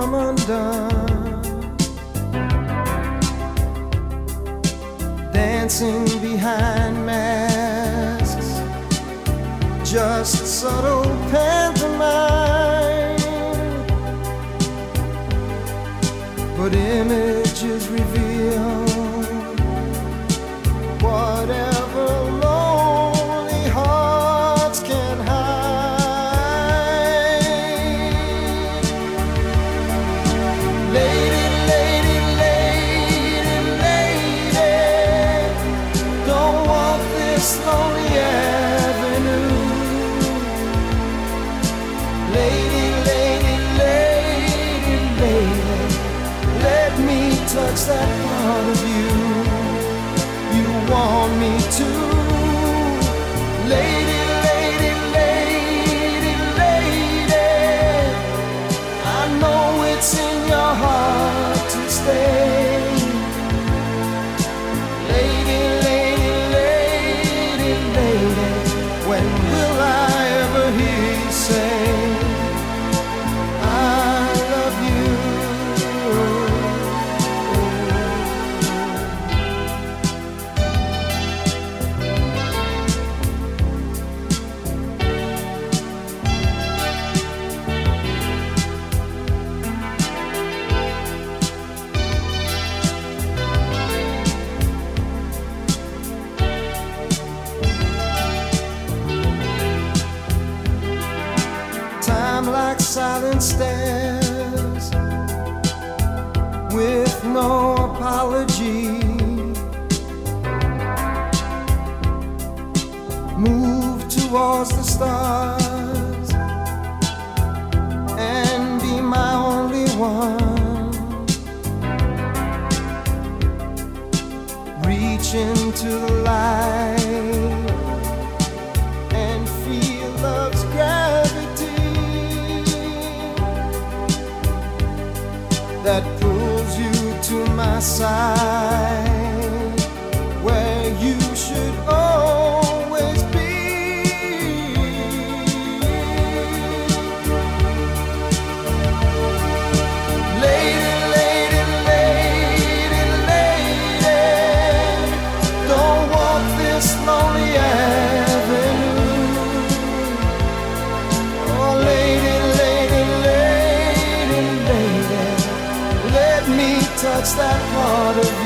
come undone, dancing behind masks, just subtle pantomime, but images reveal whatever lonely hearts can hide. Lady, lady, lady, lady, don't walk this lonely avenue. Lady, lady, lady, lady, let me touch that part of you you want me to. Lady, lady, lady, lady, I know it's in your heart to stay. Lady, lady, lady, lady, when will I ever hear you say I love you? Time like silent stairs, with no apology, move towards the stars and be my only one. Reach into the light and feel love's gravity that pulls you to my side, where you should always be. Lady, lady, lady, lady, don't walk this lonely avenue. Oh, lady, lady, lady, lady, let me touch that part of you